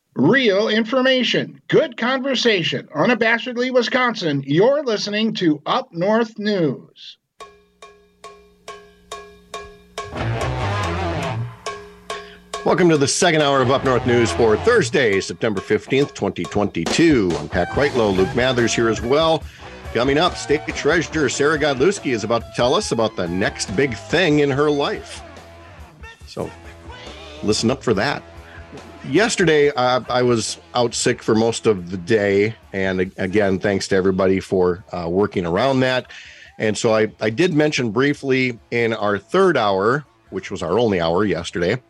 Real information, good conversation. Unabashedly Wisconsin, you're listening to Up North News. Welcome to the second hour of Up North News for Thursday, September 15th, 2022. I'm Pat Kreitlow, Luke Mathers here as well. Coming up, State Treasurer Sarah Godlewski is about to tell us about the next big thing in her life. So listen up for that. Yesterday, I was out sick for most of the day. And again, thanks to everybody for working around that. And so I did mention briefly in our third hour, which was our only hour yesterday,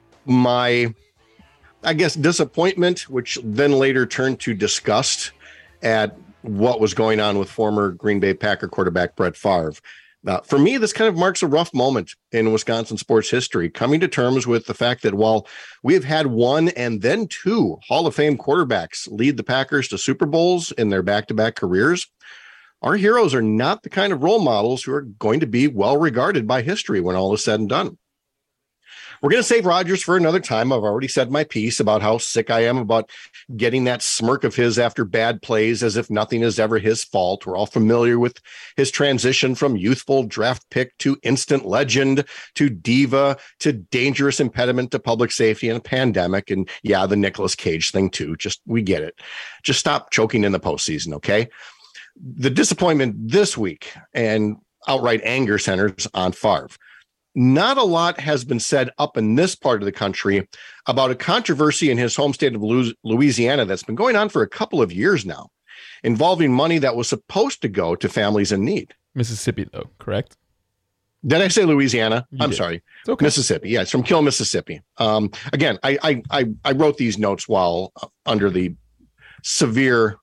my, I guess, disappointment, which then later turned to disgust at what was going on with former Green Bay Packer quarterback Brett Favre. For me, this kind of marks a rough moment in Wisconsin sports history, coming to terms with the fact that while we have had one and then two Hall of Fame quarterbacks lead the Packers to Super Bowls in their back-to-back careers, our heroes are not the kind of role models who are going to be well regarded by history when all is said and done. We're going to save Rodgers for another time. I've already said my piece about how sick I am about getting that smirk of his after bad plays as if nothing is ever his fault. We're all familiar with his transition from youthful draft pick to instant legend to diva to dangerous impediment to public safety and a pandemic. And yeah, the Nicolas Cage thing too. We get it. Just stop choking in the postseason, okay? The disappointment this week and outright anger centers on Favre. Not a lot has been said up in this part of the country about a controversy in his home state of Louisiana that's been going on for a couple of years now, involving money that was supposed to go to families in need. Mississippi, though, correct? Did I say Louisiana? You I'm did. sorry. It's okay. Mississippi. Yeah, it's from Kill, Mississippi. Again, I wrote these notes while under the severe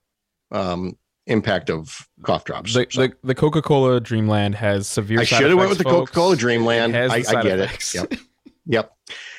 impact of cough drops. The Coca-Cola Dreamland has severe I side should have went effects, with the folks. Coca-Cola Dreamland. I get effects. it. Yep.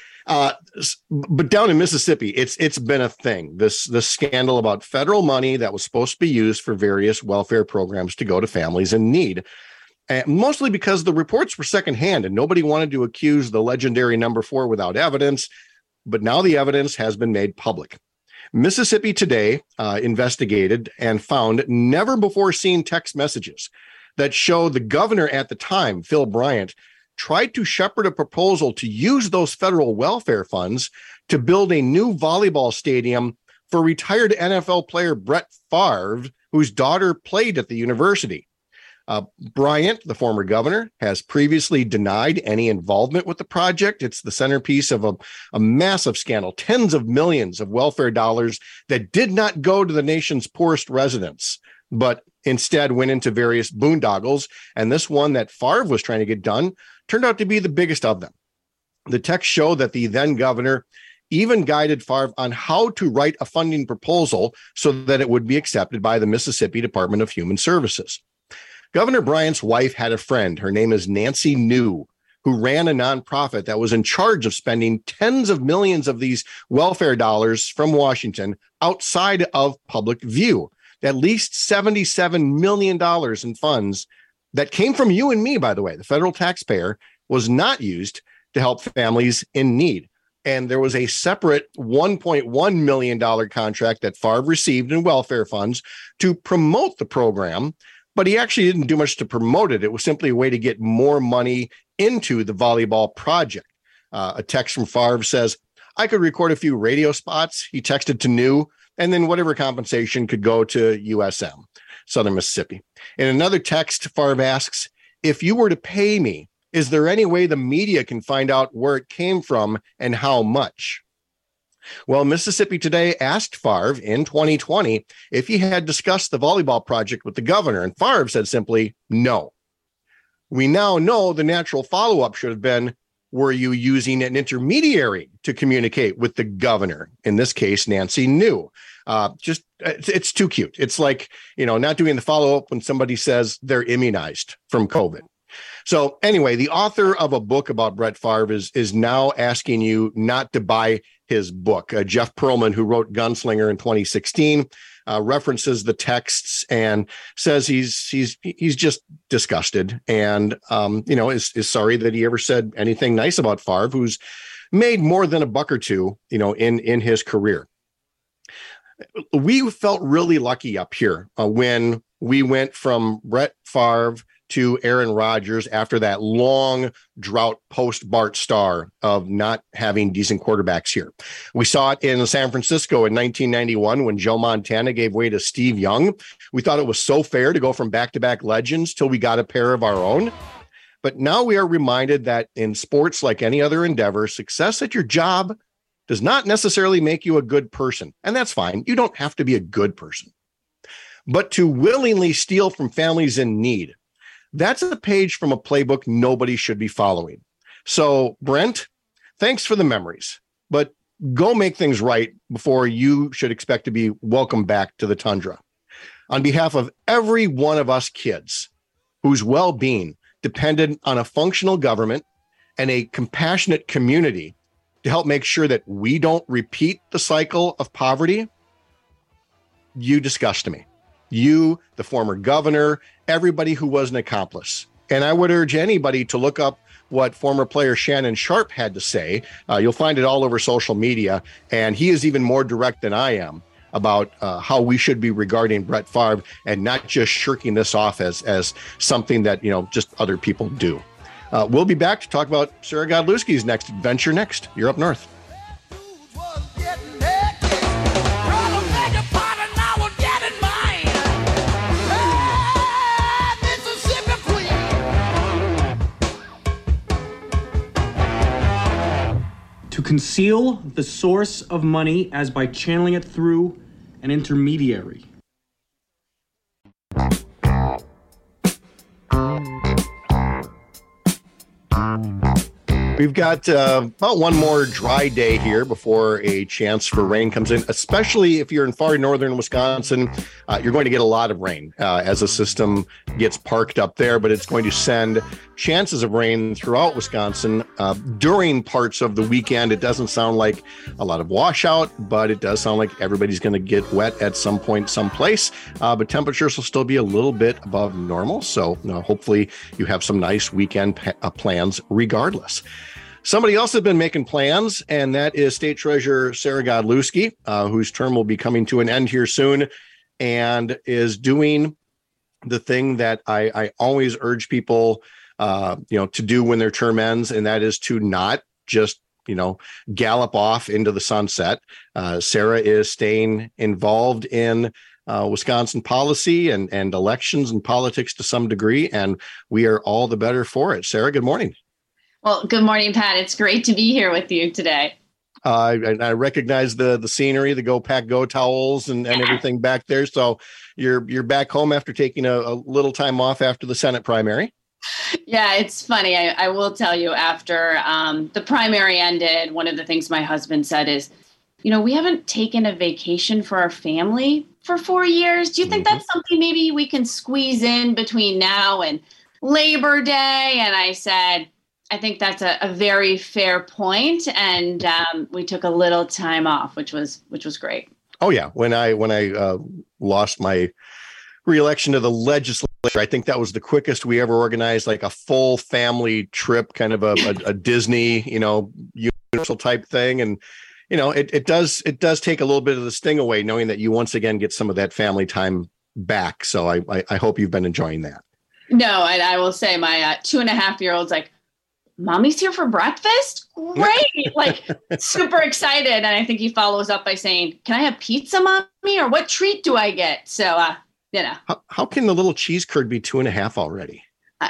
But down in Mississippi, it's been a thing. This scandal about federal money that was supposed to be used for various welfare programs to go to families in need. And mostly because the reports were secondhand and nobody wanted to accuse the legendary number 4 without evidence. But now the evidence has been made public. Mississippi Today investigated and found never before seen text messages that show the governor at the time, Phil Bryant, tried to shepherd a proposal to use those federal welfare funds to build a new volleyball stadium for retired NFL player Brett Favre, whose daughter played at the university. Bryant, the former governor, has previously denied any involvement with the project. It's the centerpiece of a massive scandal, tens of millions of welfare dollars that did not go to the nation's poorest residents, but instead went into various boondoggles. And this one that Favre was trying to get done turned out to be the biggest of them. The texts show that the then governor even guided Favre on how to write a funding proposal so that it would be accepted by the Mississippi Department of Human Services. Governor Bryant's wife had a friend. Her name is Nancy New, who ran a nonprofit that was in charge of spending tens of millions of these welfare dollars from Washington outside of public view. At least $77 million in funds that came from you and me, by the way. The federal taxpayer was not used to help families in need. And there was a separate $1.1 million contract that Favre received in welfare funds to promote the program. But he actually didn't do much to promote it. It was simply a way to get more money into the volleyball project. A text from Favre says, I could record a few radio spots. He texted to New, and then whatever compensation could go to USM, Southern Mississippi. In another text, Favre asks, if you were to pay me, is there any way the media can find out where it came from and how much? Well, Mississippi Today asked Favre in 2020 if he had discussed the volleyball project with the governor, and Favre said simply, no. We now know the natural follow-up should have been, were you using an intermediary to communicate with the governor? In this case, Nancy New. It's too cute. It's like, not doing the follow-up when somebody says they're immunized from COVID. So anyway, the author of a book about Brett Favre is now asking you not to buy his book. Jeff Pearlman, who wrote Gunslinger in 2016, references the texts and says he's just disgusted and is sorry that he ever said anything nice about Favre, who's made more than a buck or two in his career. We felt really lucky up here when we went from Brett Favre to Aaron Rodgers after that long drought post Bart Starr of not having decent quarterbacks here. We saw it in San Francisco in 1991 when Joe Montana gave way to Steve Young. We thought it was so fair to go from back-to-back legends till we got a pair of our own. But now we are reminded that in sports, like any other endeavor, success at your job does not necessarily make you a good person. And that's fine. You don't have to be a good person. But to willingly steal from families in need, that's a page from a playbook nobody should be following. So, Brent, thanks for the memories, but go make things right before you should expect to be welcomed back to the tundra. On behalf of every one of us kids whose well-being depended on a functional government and a compassionate community to help make sure that we don't repeat the cycle of poverty, you disgust me. You, the former governor, everybody who was an accomplice. And I would urge anybody to look up what former player Shannon Sharpe had to say. You'll find it all over social media. And he is even more direct than I am about how we should be regarding Brett Favre and not just shirking this off as something that, just other people do. We'll be back to talk about Sarah Godlewski's next adventure next. You're Up North. To conceal the source of money as by channeling it through an intermediary. We've got about one more dry day here before a chance for rain comes in, especially if you're in far northern Wisconsin. You're going to get a lot of rain as the system gets parked up there, but it's going to send chances of rain throughout Wisconsin during parts of the weekend. It doesn't sound like a lot of washout, but it does sound like everybody's going to get wet at some point, someplace. But temperatures will still be a little bit above normal. So hopefully you have some nice weekend plans regardless. Somebody else has been making plans, and that is State Treasurer Sarah Godlewski, whose term will be coming to an end here soon, and is doing the thing that I always urge people, to do when their term ends, and that is to not just, gallop off into the sunset. Sarah is staying involved in Wisconsin policy and elections and politics to some degree, and we are all the better for it. Sarah, good morning. Well, good morning, Pat. It's great to be here with you today. I recognize the scenery, the Go Pack Go towels and everything back there. So you're back home after taking a little time off after the Senate primary. Yeah, it's funny. I will tell you, after the primary ended, one of the things my husband said is, we haven't taken a vacation for our family for 4 years. Do you think that's something maybe we can squeeze in between now and Labor Day? And I said, I think that's a very fair point, and we took a little time off, which was great. Oh yeah, when I lost my re-election to the legislature, I think that was the quickest we ever organized, like a full family trip, kind of a Disney, Universal type thing, and it does take a little bit of the sting away, knowing that you once again get some of that family time back. So I hope you've been enjoying that. No, and I will say my 2.5-year-old's like, Mommy's here for breakfast? Great. Like super excited. And I think he follows up by saying, can I have pizza, Mommy? Or what treat do I get? So, How can the little cheese curd be 2.5 already?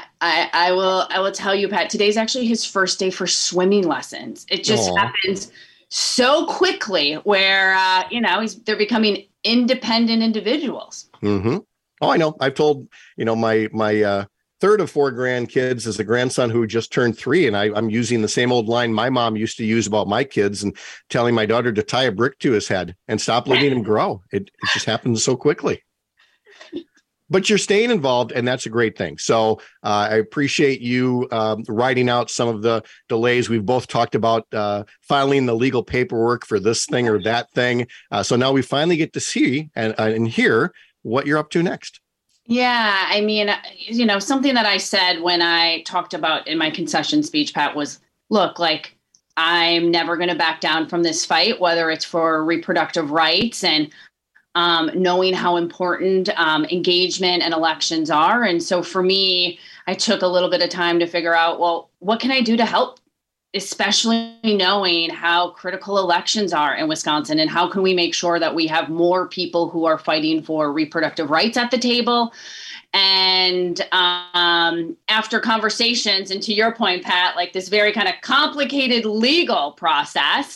I will tell you, Pat, today's actually his first day for swimming lessons. It just happens so quickly where, they're becoming independent individuals. Mm-hmm. Oh, I know. I've told, my third of 4 grandkids is a grandson who just turned 3. And I'm using the same old line my mom used to use about my kids and telling my daughter to tie a brick to his head and stop letting him grow. It just happens so quickly. But you're staying involved, and that's a great thing. So I appreciate you writing out some of the delays. We've both talked about filing the legal paperwork for this thing or that thing. So now we finally get to see and hear what you're up to next. Yeah, I mean, something that I said when I talked about in my concession speech, Pat, was, look, like, I'm never going to back down from this fight, whether it's for reproductive rights. And knowing how important engagement and elections are. And so for me, I took a little bit of time to figure out, well, what can I do to help, especially knowing how critical elections are in Wisconsin, and how can we make sure that we have more people who are fighting for reproductive rights at the table. And after conversations, and to your point, Pat, like this very kind of complicated legal process,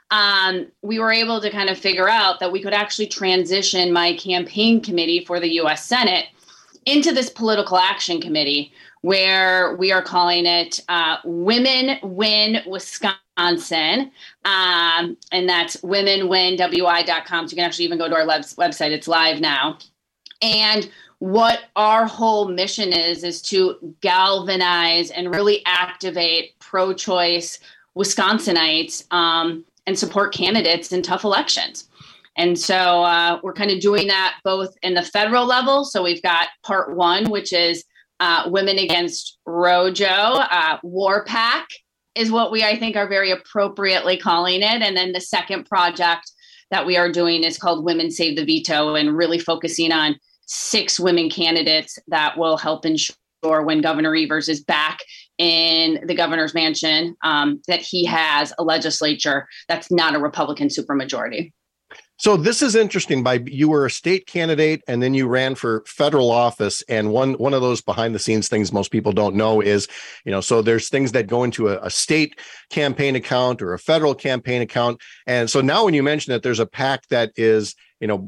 we were able to kind of figure out that we could actually transition my campaign committee for the U.S. Senate into this political action committee, where we are calling it Women Win Wisconsin. And that's womenwinwi.com. So you can actually even go to our website. It's live now. And what our whole mission is to galvanize and really activate pro-choice Wisconsinites and support candidates in tough elections. And so we're kind of doing that both in the federal level. So we've got part one, which is Women Against Rojo. War PAC is what we, I think, are very appropriately calling it. And then the second project that we are doing is called Women Save the Veto, and really focusing on 6 women candidates that will help ensure when Governor Evers is back in the governor's mansion, that he has a legislature that's not a Republican supermajority. So this is interesting. You were a state candidate, and then you ran for federal office. And one of those behind the scenes things most people don't know is, so there's things that go into a state campaign account or a federal campaign account. And so now when you mention that there's a PAC that is,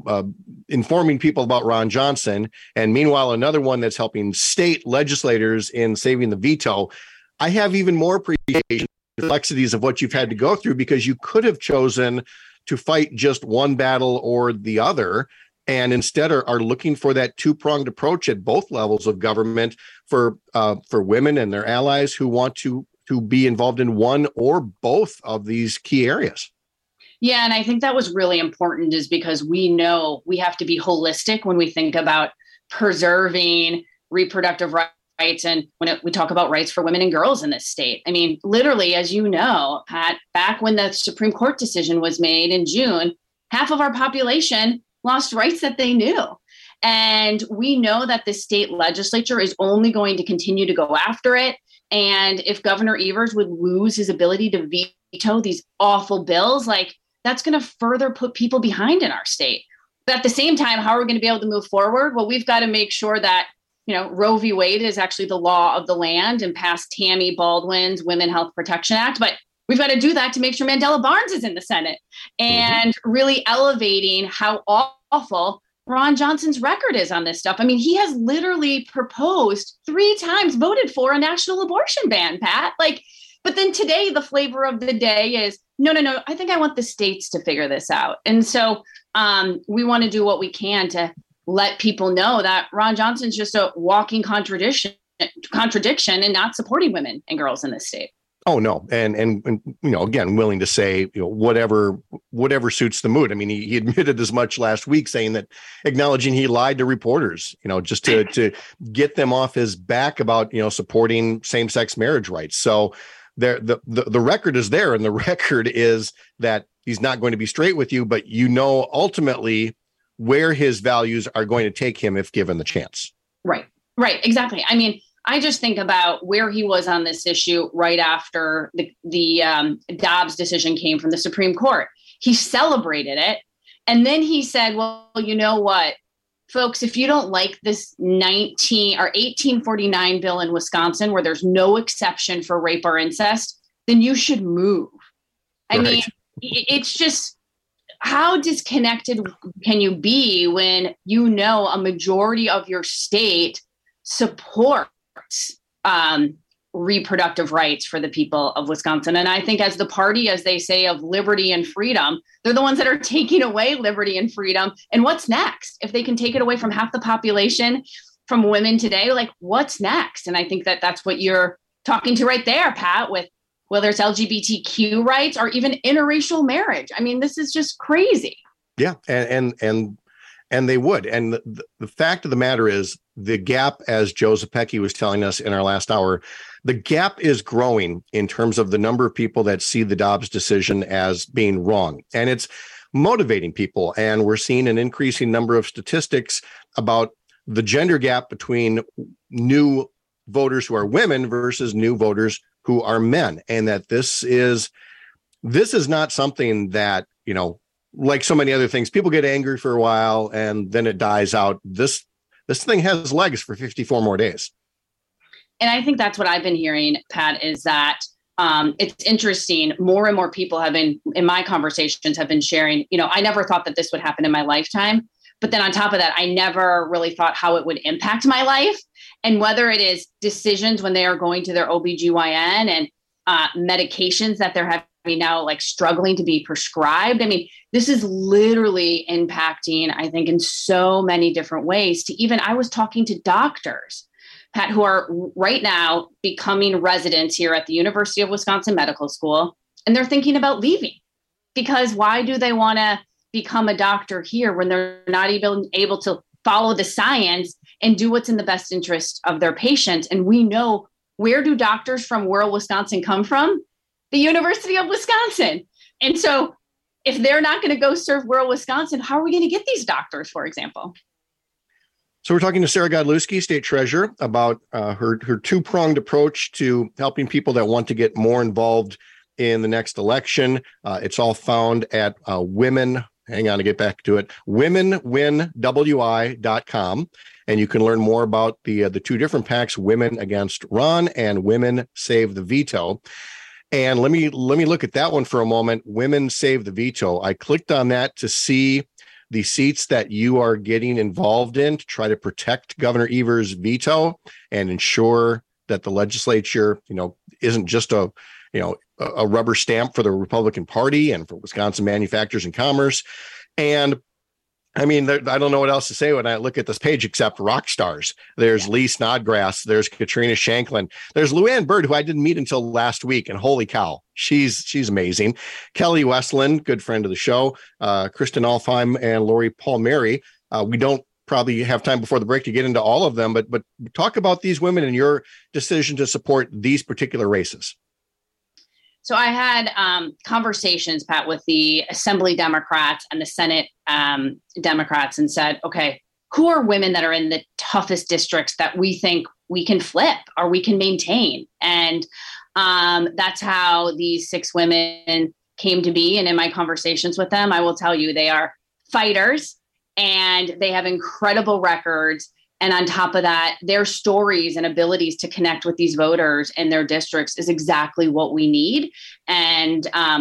informing people about Ron Johnson, and meanwhile, another one that's helping state legislators in saving the veto, I have even more appreciation for the complexities of what you've had to go through, because you could have chosen to fight just one battle or the other, and instead are looking for that two-pronged approach at both levels of government for women and their allies who want to be involved in one or both of these key areas. Yeah, and I think that was really important, is because we know we have to be holistic when we think about preserving reproductive rights. And when we talk about rights for women and girls in this state, I mean, literally, as you know, Pat, back when the Supreme Court decision was made in June, half of our population lost rights that they knew. And we know that the state legislature is only going to continue to go after it. And if Governor Evers would lose his ability to veto these awful bills, like, that's going to further put people behind in our state. But at the same time, how are we going to be able to move forward? Well, we've got to make sure that Roe v. Wade is actually the law of the land and pass Tammy Baldwin's Women Health Protection Act. But we've got to do that to make sure Mandela Barnes is in the Senate, and really elevating how awful Ron Johnson's record is on this stuff. I mean, he has literally proposed 3 times, voted for a national abortion ban, Pat. But then today, the flavor of the day is, no, I think I want the states to figure this out. And so we want to do what we can to let people know that Ron Johnson's just a walking contradiction and not supporting women and girls in this state. Oh, no. And again, willing to say, whatever suits the mood. I mean, he admitted as much last week, saying that, acknowledging he lied to reporters, just to get them off his back about, supporting same-sex marriage rights. So the record is there, and the record is that he's not going to be straight with you, but ultimately where his values are going to take him if given the chance. Right, exactly. I mean, I just think about where he was on this issue right after the Dobbs decision came from the Supreme Court. He celebrated it, and then he said, well, you know what, folks, if you don't like this 1849 bill in Wisconsin where there's no exception for rape or incest, then you should move. I mean, it's just, how disconnected can you be when a majority of your state supports reproductive rights for the people of Wisconsin? And I think as the party, as they say, of liberty and freedom, they're the ones that are taking away liberty and freedom. And what's next? If they can take it away from half the population, from women today, what's next? And I think that that's what you're talking to right there, Pat, with whether it's LGBTQ rights or even interracial marriage. I mean, this is just crazy. Yeah. And they would. And the fact of the matter is, the gap, as Joe Zepecki was telling us in our last hour, the gap is growing in terms of the number of people that see the Dobbs decision as being wrong. And it's motivating people. And we're seeing an increasing number of statistics about the gender gap between new voters who are women versus new voters who are men. And that this is not something that, like so many other things, people get angry for a while and then it dies out. This thing has legs for 54 more days. And I think that's what I've been hearing, Pat, is that it's interesting. More and more people have been, in my conversations, have been sharing, I never thought that this would happen in my lifetime. But then on top of that, I never really thought how it would impact my life. And whether it is decisions when they are going to their OBGYN and medications that they're having now, like struggling to be prescribed. I mean, this is literally impacting, I think, in so many different ways. I was talking to doctors, Pat, who are right now becoming residents here at the University of Wisconsin Medical School, and they're thinking about leaving because why do they want to become a doctor here when they're not even able to follow the science and do what's in the best interest of their patients? And we know, where do doctors from rural Wisconsin come from? The University of Wisconsin. And so if they're not going to go serve rural Wisconsin, how are we going to get these doctors, for example? So we're talking to Sarah Godlewski, State Treasurer, about her two-pronged approach to helping people that want to get more involved in the next election. It's all found at womenwinwi.com. And you can learn more about the two different PACs, Women Against Ron and Women Save the Veto. And let me look at that one for a moment. Women Save the Veto. I clicked on that to see the seats that you are getting involved in to try to protect Governor Evers' veto and ensure that the legislature, isn't just a rubber stamp for the Republican Party and for Wisconsin manufacturers and commerce. And I mean, I don't know what else to say when I look at this page except rock stars. There's Lee Snodgrass. There's Katrina Shanklin. There's Luann Bird, who I didn't meet until last week. And holy cow, she's amazing. Kelly Westland, good friend of the show. Kristen Alfheim and Lori Palmieri. We don't probably have time before the break to get into all of them, but talk about these women and your decision to support these particular races. So I had conversations, Pat, with the Assembly Democrats and the Senate Democrats and said, okay, who are women that are in the toughest districts that we think we can flip or we can maintain? And that's how these 6 women came to be. And in my conversations with them, I will tell you, they are fighters and they have incredible records. And on top of that, their stories and abilities to connect with these voters in their districts is exactly what we need. And,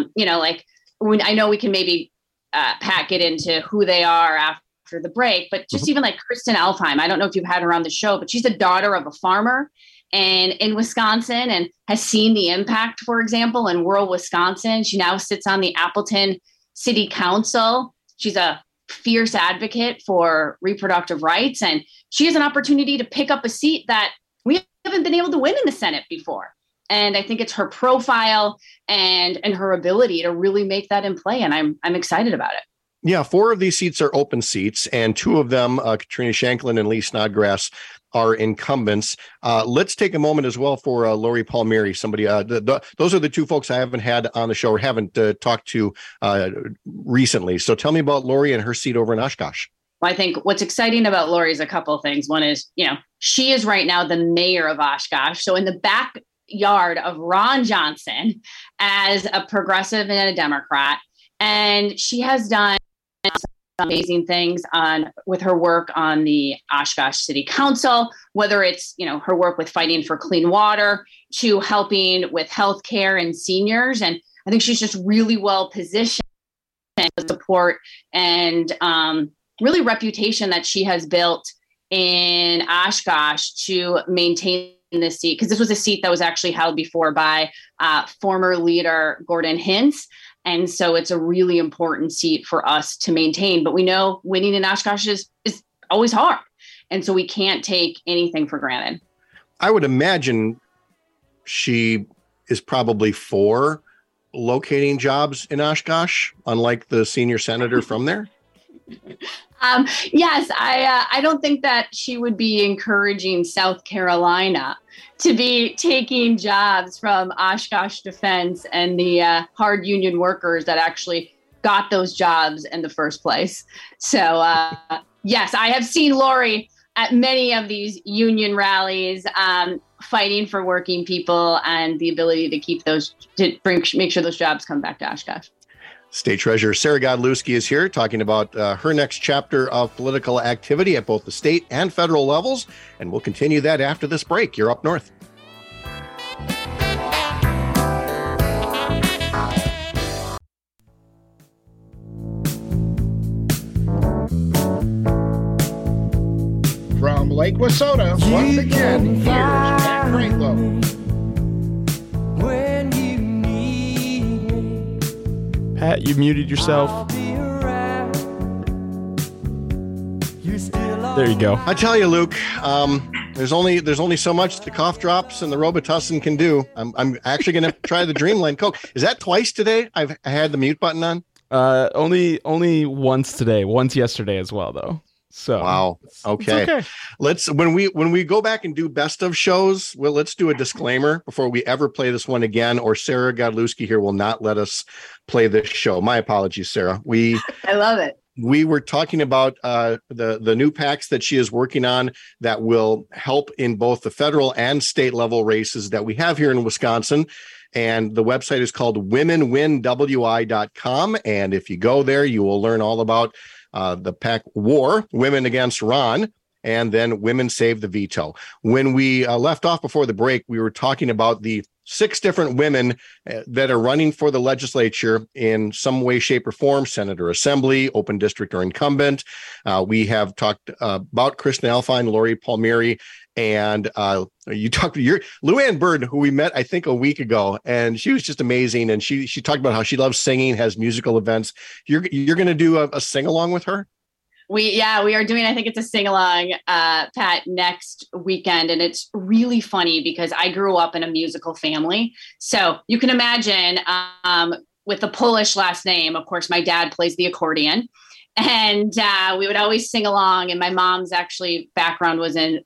when I know we can maybe, Pat, get into who they are after the break, but just even like Kristen Alfheim, I don't know if you've had her on the show, but she's the daughter of a farmer and in Wisconsin and has seen the impact, for example, in rural Wisconsin. She now sits on the Appleton City Council. She's a fierce advocate for reproductive rights. And she has an opportunity to pick up a seat that we haven't been able to win in the Senate before. And I think it's her profile and her ability to really make that in play. And I'm excited about it. Yeah, 4 of these seats are open seats, and 2 of them, Katrina Shanklin and Lee Snodgrass, are incumbents. Let's take a moment as well for Lori Palmieri, somebody. Those are the 2 folks I haven't had on the show or haven't talked to recently. So tell me about Lori and her seat over in Oshkosh. Well, I think what's exciting about Lori is a couple of things. One is, she is right now the mayor of Oshkosh. So in the backyard of Ron Johnson as a progressive and a Democrat. And she has done amazing things with her work on the Oshkosh City Council, whether it's, her work with fighting for clean water to helping with healthcare and seniors. And I think she's just really well positioned to support and really reputation that she has built in Oshkosh to maintain this seat, because this was a seat that was actually held before by former leader Gordon Hintz. And so it's a really important seat for us to maintain. But we know winning in Oshkosh is always hard. And so we can't take anything for granted. I would imagine she is probably for locating jobs in Oshkosh, unlike the senior senator from there. Yes, I don't think that she would be encouraging South Carolina to be taking jobs from Oshkosh Defense and the hard union workers that actually got those jobs in the first place. So, yes, I have seen Lori at many of these union rallies, fighting for working people and the ability to keep make sure those jobs come back to Oshkosh. State Treasurer Sarah Godlewski is here talking about her next chapter of political activity at both the state and federal levels. And we'll continue that after this break. You're Up North. From Lake Wissota, once again, here's Pat Greatlow. Pat, you muted yourself. There you go. I tell you, Luke, there's only so much the cough drops and the Robitussin can do. I'm actually going to try the Dreamland Coke. Is that twice today? I had the mute button on. Only once today. Once yesterday as well, though. So wow. Okay. It's okay. Let's when we go back and do best of shows, well, let's do a disclaimer before we ever play this one again, or Sarah Godlewski here will not let us play this show. My apologies, Sarah. I love it. We were talking about the new PACs that she is working on that will help in both the federal and state level races that we have here in Wisconsin. And the website is called womenwinwi.com. And if you go there, you will learn all about the PAC war, Women Against Ron, and then Women Save the Veto. When we left off before the break, we were talking about the 6 different women that are running for the legislature in some way, shape, or form: senator, assembly, open district, or incumbent. We have talked about Kristen Alfine, Lori Palmieri, and you talked to Luann Bird, who we met, I think, a week ago, and she was just amazing. And she talked about how she loves singing, has musical events. You're going to do a sing along with her? We are doing, I think it's a sing-along, Pat, next weekend. And it's really funny because I grew up in a musical family. So you can imagine with the Polish last name, of course, my dad plays the accordion. And we would always sing along. And my mom's actually background was in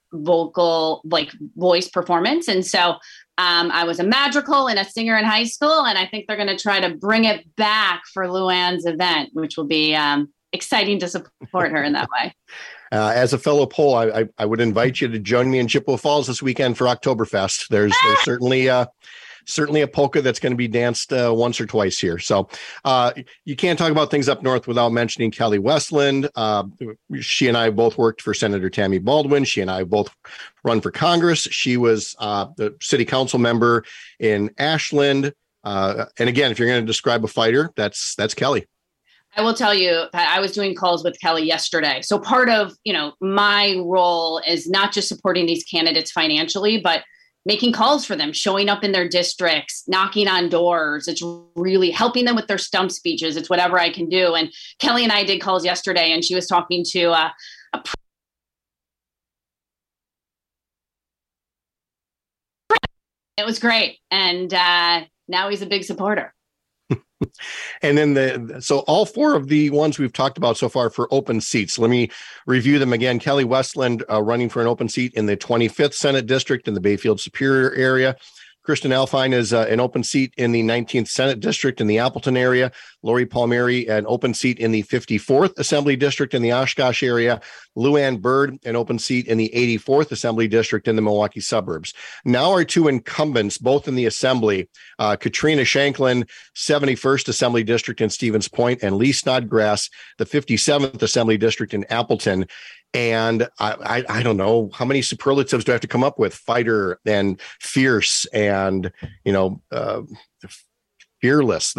voice performance. And so I was a madrigal and a singer in high school. And I think they're going to try to bring it back for Luann's event, which will be exciting to support her in that way. As a fellow Pole, I would invite you to join me in Chippewa Falls this weekend for Oktoberfest. There's certainly a polka that's going to be danced once or twice here. So you can't talk about things up north without mentioning Kelly Westland. She and I both worked for Senator Tammy Baldwin. She and I both run for Congress. She was the city council member in Ashland. And again, if you're going to describe a fighter, that's Kelly. I will tell you, Pat, I was doing calls with Kelly yesterday. So part of, my role is not just supporting these candidates financially, but making calls for them, showing up in their districts, knocking on doors. It's really helping them with their stump speeches. It's whatever I can do. And Kelly and I did calls yesterday, and she was talking to it was great. And now he's a big supporter. And then so all 4 of the ones we've talked about so far for open seats, let me review them again. Kelly Westland running for an open seat in the 25th Senate District in the Bayfield Superior area. Kristen Alfine is an open seat in the 19th Senate District in the Appleton area. Lori Palmieri, an open seat in the 54th Assembly District in the Oshkosh area. Luann Bird, an open seat in the 84th Assembly District in the Milwaukee suburbs. Now our 2 incumbents, both in the Assembly, Katrina Shanklin, 71st Assembly District in Stevens Point, and Lee Snodgrass, the 57th Assembly District in Appleton. And I don't know how many superlatives do I have to come up with: fighter and fierce and, fearless.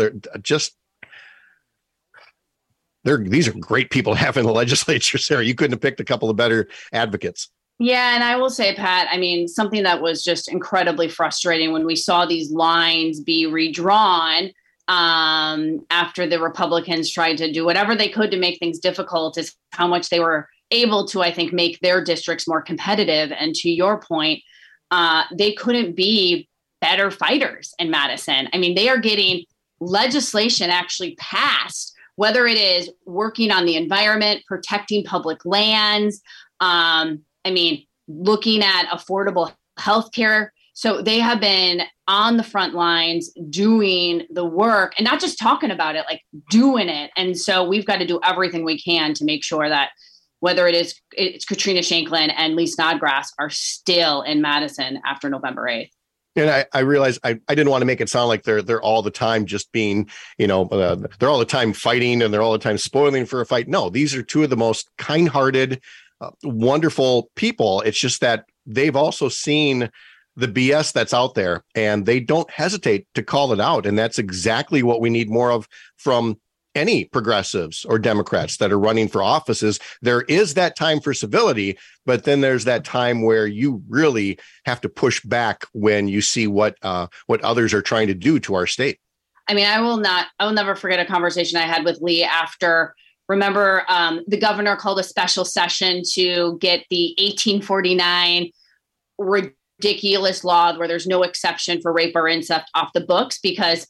These are great people to have in the legislature, Sarah. You couldn't have picked a couple of better advocates. Yeah. And I will say, Pat, something that was just incredibly frustrating when we saw these lines be redrawn after the Republicans tried to do whatever they could to make things difficult is how much they were able to, I think, make their districts more competitive. And to your point, they couldn't be better fighters in Madison. They are getting legislation actually passed, whether it is working on the environment, protecting public lands, looking at affordable healthcare. So they have been on the front lines doing the work and not just talking about it, like doing it. And so we've got to do everything we can to make sure that whether it's Katrina Shanklin and Lee Snodgrass are still in Madison after November 8th. And I realized I didn't want to make it sound like they're all the time just being, they're all the time fighting and they're all the time spoiling for a fight. No, these are two of the most kind-hearted, wonderful people. It's just that they've also seen the BS that's out there and they don't hesitate to call it out. And that's exactly what we need more of from any progressives or Democrats that are running for offices. There is that time for civility, but then there's that time where you really have to push back when you see what others are trying to do to our state. I mean, I will never forget a conversation I had with Lee after. Remember, the governor called a special session to get the 1849 ridiculous law where there's no exception for rape or incest off the books because,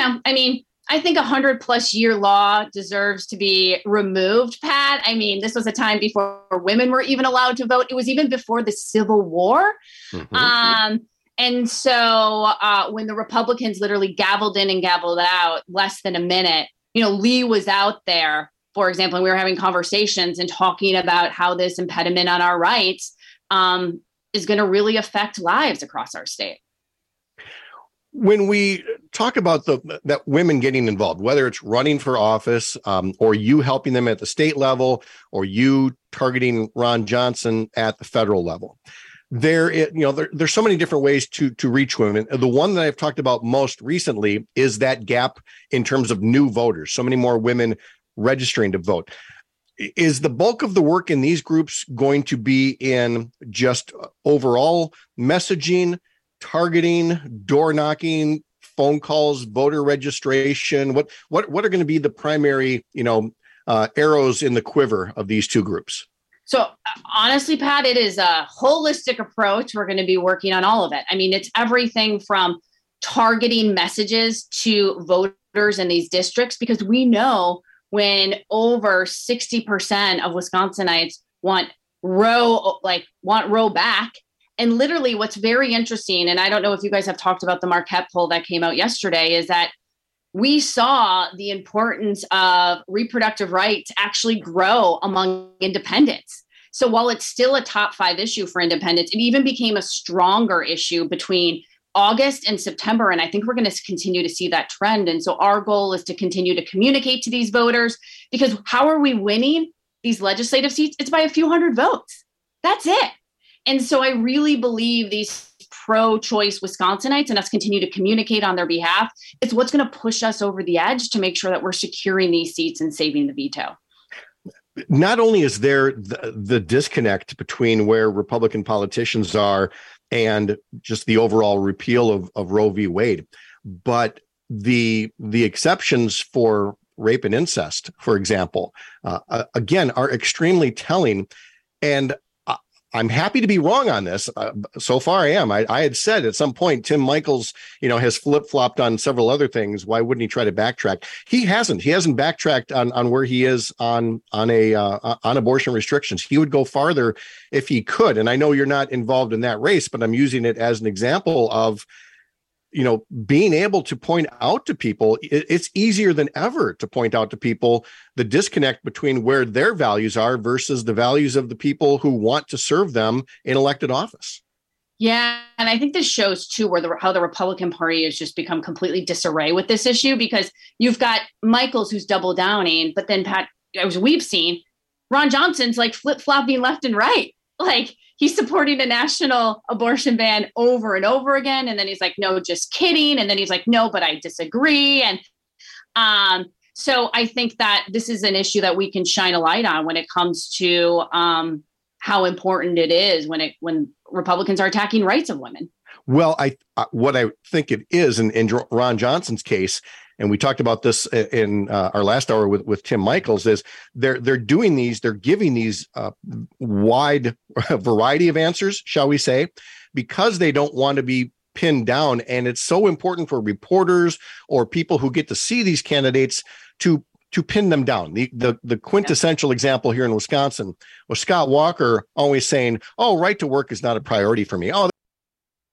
I think 100+ year law deserves to be removed, Pat. I mean, this was a time before women were even allowed to vote. It was even before the Civil War. Mm-hmm. And so when the Republicans literally gavelled in and gavelled out less than a minute, Lee was out there, for example, and we were having conversations and talking about how this impediment on our rights is going to really affect lives across our state. When we talk about that women getting involved, whether it's running for office or you helping them at the state level or you targeting Ron Johnson at the federal level, there's so many different ways to reach women. The one that I've talked about most recently is that gap in terms of new voters. So many more women registering to vote. Is the bulk of the work in these groups going to be in just overall messaging, targeting, door knocking, phone calls, voter registration? What are going to be the primary, arrows in the quiver of these two groups? So honestly, Pat, it is a holistic approach. We're going to be working on all of it. I mean, it's everything from targeting messages to voters in these districts, because we know when over 60% of Wisconsinites want Roe back. And literally what's very interesting, and I don't know if you guys have talked about the Marquette poll that came out yesterday, is that we saw the importance of reproductive rights actually grow among independents. So while it's still a top 5 issue for independents, it even became a stronger issue between August and September. And I think we're going to continue to see that trend. And so our goal is to continue to communicate to these voters, because how are we winning these legislative seats? It's by a few hundred votes. That's it. And so I really believe these pro-choice Wisconsinites and us continue to communicate on their behalf, it's what's going to push us over the edge to make sure that we're securing these seats and saving the veto. Not only is there the disconnect between where Republican politicians are and just the overall repeal of Roe v. Wade, but the exceptions for rape and incest, for example, again, are extremely telling. And I'm happy to be wrong on this. So far, I am. I had said at some point, Tim Michels, has flip-flopped on several other things. Why wouldn't he try to backtrack? He hasn't. He hasn't backtracked on where he is on abortion restrictions. He would go farther if he could. And I know you're not involved in that race, but I'm using it as an example of, being able to point out to people. It's easier than ever to point out to people the disconnect between where their values are versus the values of the people who want to serve them in elected office. Yeah. And I think this shows too how the Republican Party has just become completely disarray with this issue, because you've got Michels who's double downing, but then Pat, as we've seen, Ron Johnson's like flip-flopping left and right. Like, he's supporting a national abortion ban over and over again. And then he's like, no, just kidding. And then he's like, no, but I disagree. And so I think that this is an issue that we can shine a light on when it comes to how important it is when Republicans are attacking rights of women. Well, what I think it is in Ron Johnson's case, and we talked about this in our last hour with Tim Michels, is they're giving these wide variety of answers, shall we say, because they don't want to be pinned down. And it's so important for reporters or people who get to see these candidates to pin them down. The quintessential example here in Wisconsin was Scott Walker always saying, "Oh, right to work is not a priority for me. Oh,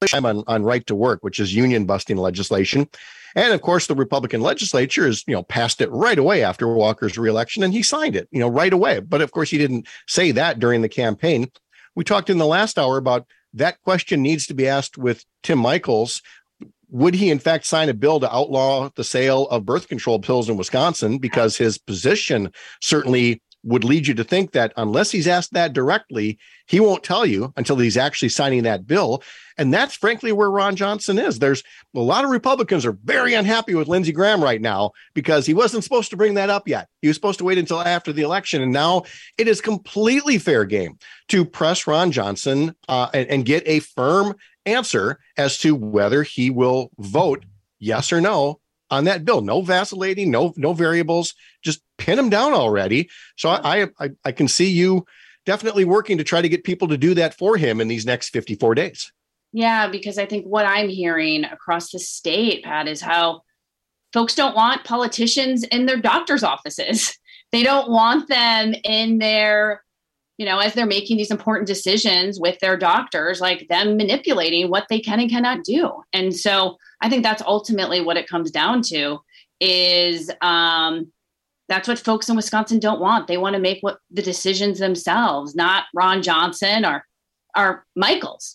on right to work, which is union busting legislation. And of course, the Republican legislature has, passed it right away after Walker's reelection, and he signed it, right away. But of course, he didn't say that during the campaign. We talked in the last hour about that question needs to be asked with Tim Michels. Would he, in fact, sign a bill to outlaw the sale of birth control pills in Wisconsin? Because his position certainly would lead you to think that unless he's asked that directly, he won't tell you until he's actually signing that bill. And that's frankly where Ron Johnson is. There's a lot of Republicans are very unhappy with Lindsey Graham right now because he wasn't supposed to bring that up yet. He was supposed to wait until after the election. And now it is completely fair game to press Ron Johnson and get a firm answer as to whether he will vote yes or no on that bill. No vacillating, no variables, just pin him down already. So I can see you definitely working to try to get people to do that for him in these next 54 days. Yeah, because I think what I'm hearing across the state, Pat, is how folks don't want politicians in their doctor's offices. They don't want them in their, as they're making these important decisions with their doctors, like them manipulating what they can and cannot do. And so I think that's ultimately what it comes down to is that's what folks in Wisconsin don't want. They want to make the decisions themselves, not Ron Johnson or Michels.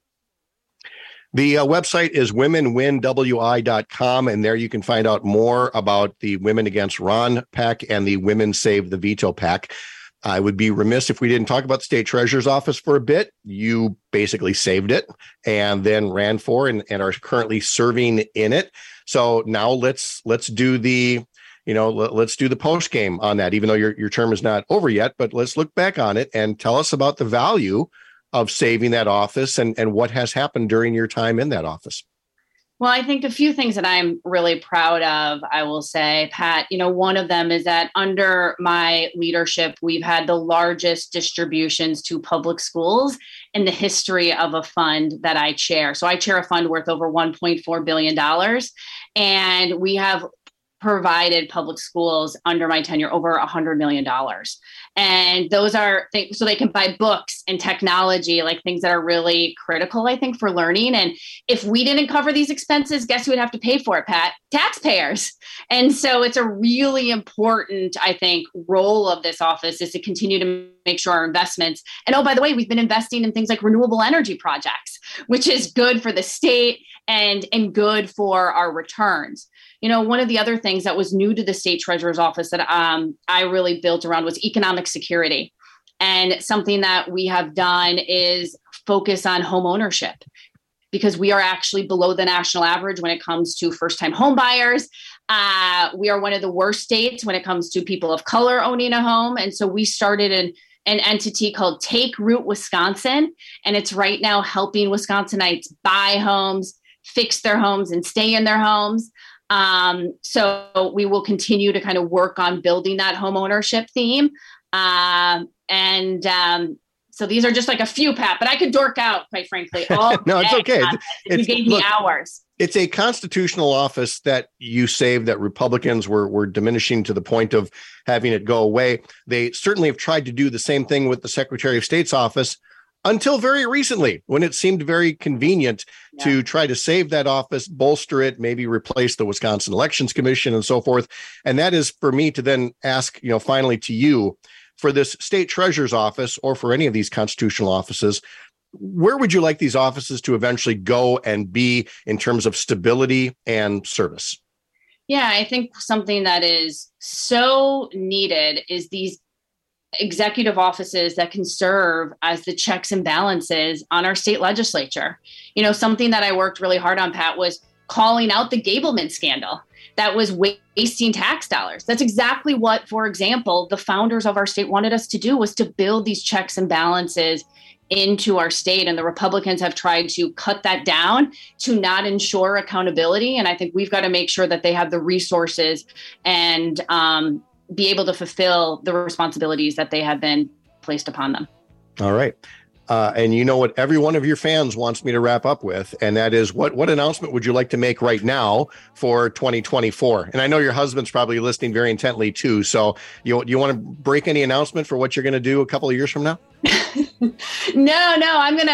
The website is womenwinwi.com, and there you can find out more about the Women Against Ron PAC and the Women Save the Veto PAC. I would be remiss if we didn't talk about the state treasurer's office for a bit. You basically saved it and then ran for and are currently serving in it. So now let's do the let's do the post game on that, even though your term is not over yet. But let's look back on it and tell us about the value of saving that office and what has happened during your time in that office. Well, I think a few things that I'm really proud of, I will say, Pat, one of them is that under my leadership, we've had the largest distributions to public schools in the history of a fund that I chair. So I chair a fund worth over $1.4 billion, and we have provided public schools under my tenure over $100 million. And those are things so they can buy books and technology, like things that are really critical, I think, for learning. And if we didn't cover these expenses, guess who would have to pay for it, Pat? Taxpayers. And so it's a really important, I think, role of this office is to continue to make sure our investments. And oh, by the way, we've been investing in things like renewable energy projects, which is good for the state and good for our returns. One of the other things that was new to the state treasurer's office that I really built around was economic security. And something that we have done is focus on home ownership, because we are actually below the national average when it comes to first-time home buyers. We are one of the worst states when it comes to people of color owning a home. And so we started an entity called Take Root Wisconsin. And it's right now helping Wisconsinites buy homes, fix their homes, and stay in their homes. So we will continue to kind of work on building that home ownership theme. So these are just like a few, Pat, but I could dork out, quite frankly. All no, it's okay. You gave me hours. It's a constitutional office that you saved that Republicans were diminishing to the point of having it go away. They certainly have tried to do the same thing with the Secretary of State's office until very recently, when it seemed very convenient to try to save that office, bolster it, maybe replace the Wisconsin Elections Commission and so forth. And that is for me to then ask, finally to you, for this state treasurer's office or for any of these constitutional offices, where would you like these offices to eventually go and be in terms of stability and service? Yeah, I think something that is so needed is these executive offices that can serve as the checks and balances on our state legislature. Something that I worked really hard on, Pat, was calling out the Gableman scandal that was wasting tax dollars. That's exactly what, for example, the founders of our state wanted us to do, was to build these checks and balances into our state. And the Republicans have tried to cut that down to not ensure accountability. And I think we've got to make sure that they have the resources and be able to fulfill the responsibilities that they have been placed upon them. All right. And you know what every one of your fans wants me to wrap up with, and that is what announcement would you like to make right now for 2024? And I know your husband's probably listening very intently too. So you want to break any announcement for what you're going to do a couple of years from now? No, I'm going to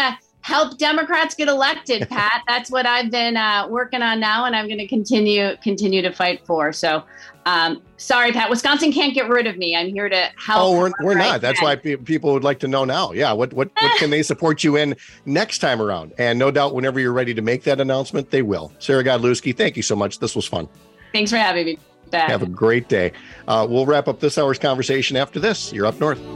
help Democrats get elected, Pat. That's what I've been working on now, and I'm going to continue to fight for. So, sorry, Pat. Wisconsin can't get rid of me. I'm here to help. Oh, we're not. That's why people would like to know now. Yeah, what can they support you in next time around? And no doubt, whenever you're ready to make that announcement, they will. Sarah Godlewski, thank you so much. This was fun. Thanks for having me back. Have a great day. We'll wrap up this hour's conversation after this. You're Up North.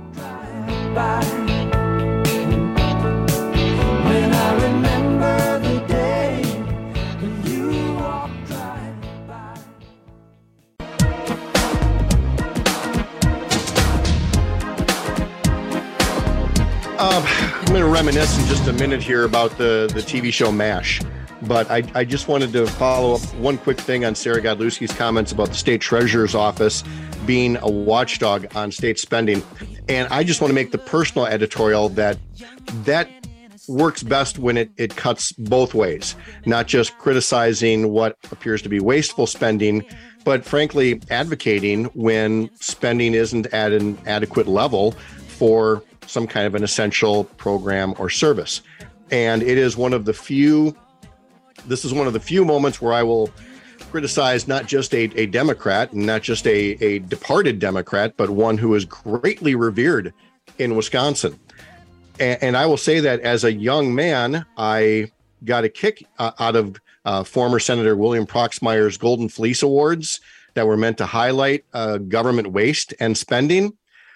When I remember the day when you walked right by. I'm going to reminisce in just a minute here about the TV show MASH, but I just wanted to follow up one quick thing on Sarah Godlewski's comments about the state treasurer's office being a watchdog on state spending. And I just want to make the personal editorial that works best when it cuts both ways, not just criticizing what appears to be wasteful spending, but frankly advocating when spending isn't at an adequate level for some kind of an essential program or service. And it is one of the few moments where I will criticize not just a Democrat and not just a departed Democrat, but one who is greatly revered in Wisconsin. And I will say that as a young man, I got a kick out of former Senator William Proxmire's Golden Fleece Awards that were meant to highlight government waste and spending.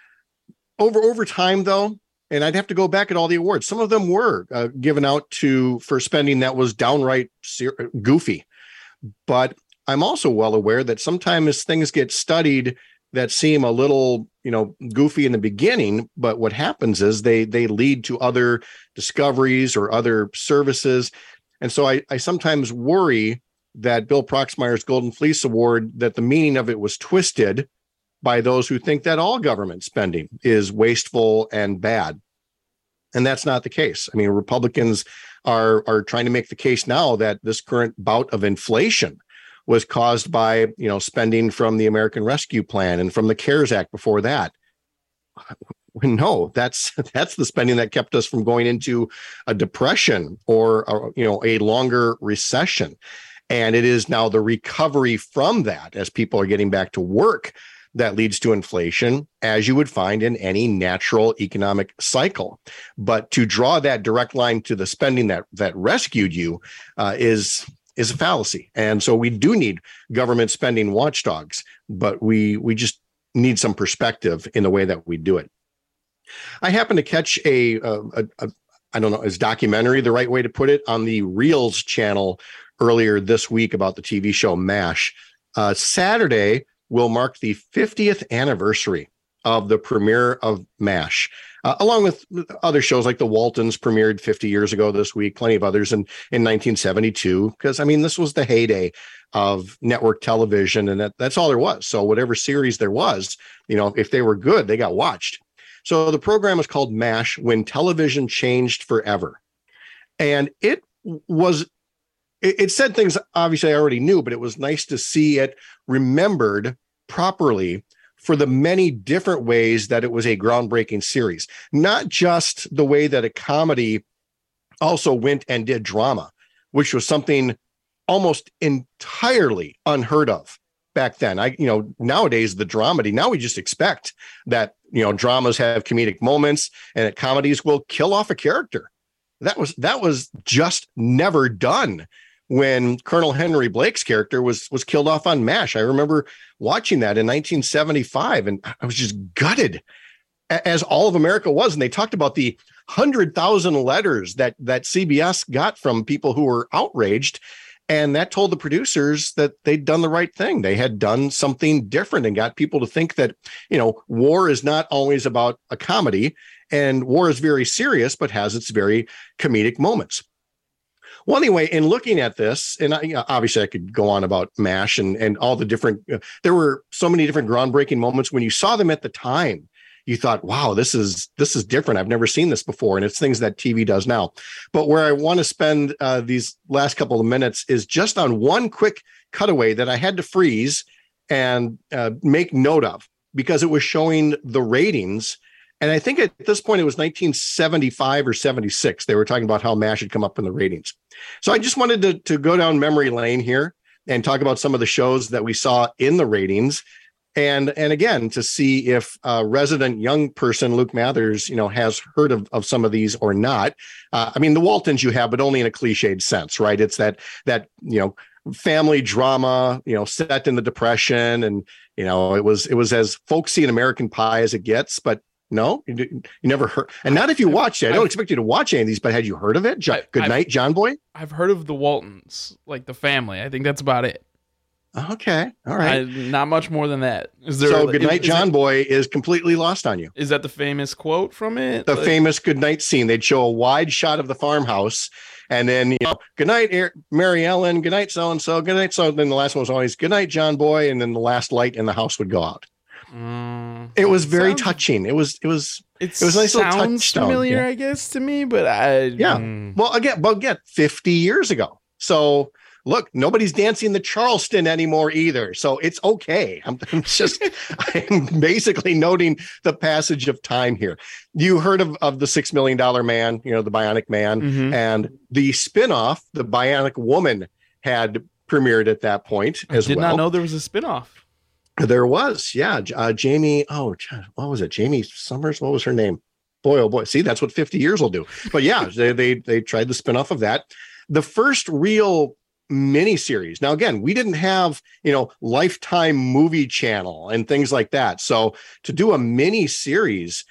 Over time, though, and I'd have to go back at all the awards, some of them were given out for spending that was downright goofy. But I'm also well aware that sometimes things get studied that seem a little, goofy in the beginning, but what happens is they lead to other discoveries or other services. And so I sometimes worry that Bill Proxmire's Golden Fleece Award, that the meaning of it was twisted by those who think that all government spending is wasteful and bad. And that's not the case. I mean, Republicans are trying to make the case now that this current bout of inflation was caused by, spending from the American Rescue Plan and from the CARES Act before that. No, that's the spending that kept us from going into a depression or a longer recession. And it is now the recovery from that, as people are getting back to work, that leads to inflation, as you would find in any natural economic cycle. But to draw that direct line to the spending that rescued you is a fallacy. And so we do need government spending watchdogs, but we just need some perspective in the way that we do it. I happened to catch I don't know, is documentary the right way to put it, on the Reels channel earlier this week about the TV show MASH. Saturday will mark the 50th anniversary of the premiere of MASH, along with other shows like The Waltons premiered 50 years ago this week, plenty of others in 1972, because, this was the heyday of network television, and that's all there was. So whatever series there was, if they were good, they got watched. So the program is called MASH, When Television Changed Forever. And it said things obviously I already knew, but it was nice to see it remembered properly for the many different ways that it was a groundbreaking series. Not just the way that a comedy also went and did drama, which was something almost entirely unheard of back then. Nowadays, the dramedy, now we just expect that, dramas have comedic moments and that comedies will kill off a character. That was just never done when Colonel Henry Blake's character was killed off on MASH. I remember watching that in 1975, and I was just gutted, as all of America was. And they talked about the 100,000 letters that CBS got from people who were outraged. And that told the producers that they'd done the right thing. They had done something different and got people to think that, war is not always about a comedy, and war is very serious, but has its very comedic moments. Well, anyway, in looking at this, and obviously I could go on about MASH and all the different, there were so many different groundbreaking moments. When you saw them at the time, you thought, wow, this is different. I've never seen this before. And it's things that TV does now. But where I want to spend these last couple of minutes is just on one quick cutaway that I had to freeze and make note of, because it was showing the ratings And I think at this point, it was 1975 or 76. They were talking about how MASH had come up in the ratings. So I just wanted to go down memory lane here and talk about some of the shows that we saw in the ratings. And again, to see if a resident young person, Luke Mathers, has heard of some of these or not. I mean, the Waltons you have, but only in a cliched sense, right? It's that family drama, set in the Depression. And, it was as folksy and American Pie as it gets, but no, you never heard. And not if you watched it. I don't expect you to watch any of these, but had you heard of it? Good Night, John Boy? I've heard of the Waltons, like the family. I think that's about it. Okay. All right. Not much more than that. Good Night, John Boy is completely lost on you. Is that the famous quote from it? The famous good night scene. They'd show a wide shot of the farmhouse and then, good night, Mary Ellen, good night, so-and-so, good night. So then the last one was always good night, John Boy. And then the last light in the house would go out. It was very touching. It was a nice little touchstone. Familiar, I guess, to me, but Well, again, 50 years ago. So look, nobody's dancing the Charleston anymore either. So it's okay. I'm basically noting the passage of time here. You heard of the $6 Million Man, the Bionic Man, and the spinoff, the Bionic Woman, had premiered at that point as well. I did not know there was a spinoff. There was, yeah. Jamie, what was it? Jamie Summers? What was her name? Boy, oh boy. See, that's what 50 years will do. But yeah, they tried the spinoff of that. The first real miniseries. Now, again, we didn't have, Lifetime Movie Channel and things like that. So to do a mini series,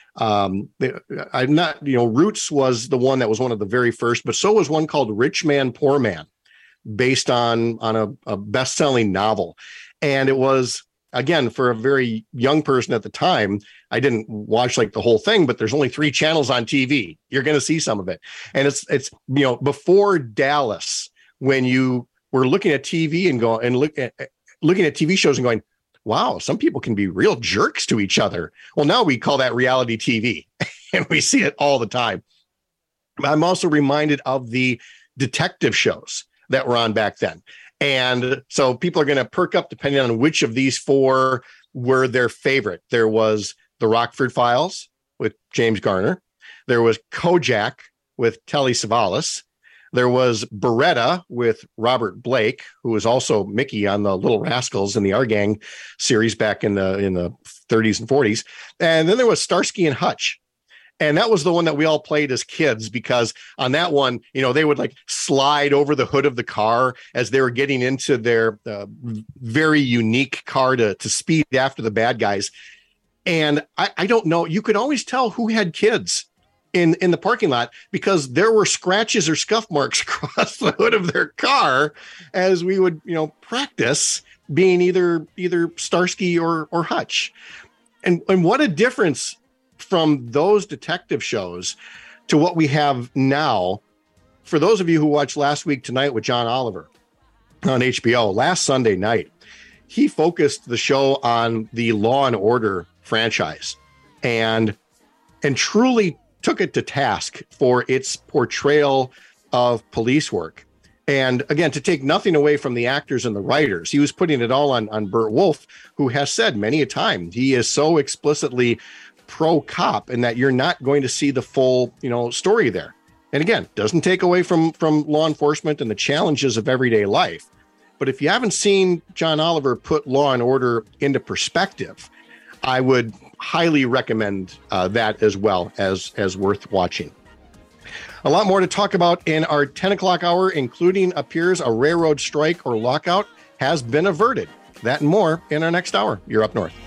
Roots was the one that was one of the very first, but so was one called Rich Man, Poor Man, based on a best-selling novel. And it was, again, for a very young person at the time, I didn't watch like the whole thing, but there's only 3 channels on TV. You're going to see some of it. And it's before Dallas, when you were looking at TV and looking at TV shows and going, wow, some people can be real jerks to each other. Well, now we call that reality TV and we see it all the time. I'm also reminded of the detective shows that were on back then. And so people are going to perk up depending on which of these 4 were their favorite. There was The Rockford Files with James Garner. There was Kojak with Telly Savalas. There was Beretta with Robert Blake, who was also Mickey on the Little Rascals in the Our Gang series back in the 30s and 40s. And then there was Starsky and Hutch. And that was the one that we all played as kids, because on that one, they would like slide over the hood of the car as they were getting into their very unique car to speed after the bad guys. And I don't know, you could always tell who had kids in the parking lot because there were scratches or scuff marks across the hood of their car as we would, practice being either Starsky or Hutch. And what a difference from those detective shows to what we have now. For those of you who watched Last Week Tonight with John Oliver on HBO last Sunday night, he focused the show on the Law and Order franchise and truly took it to task for its portrayal of police work. And again, to take nothing away from the actors and the writers, he was putting it all on Burt Wolf, who has said many a time he is so explicitly pro-cop and that you're not going to see the full, story there. And again, doesn't take away from law enforcement and the challenges of everyday life. But if you haven't seen John Oliver put Law and Order into perspective, I would highly recommend that as well as worth watching. A lot more to talk about in our 10 o'clock hour, including appears a railroad strike or lockout has been averted. That and more in our next hour. You're Up North.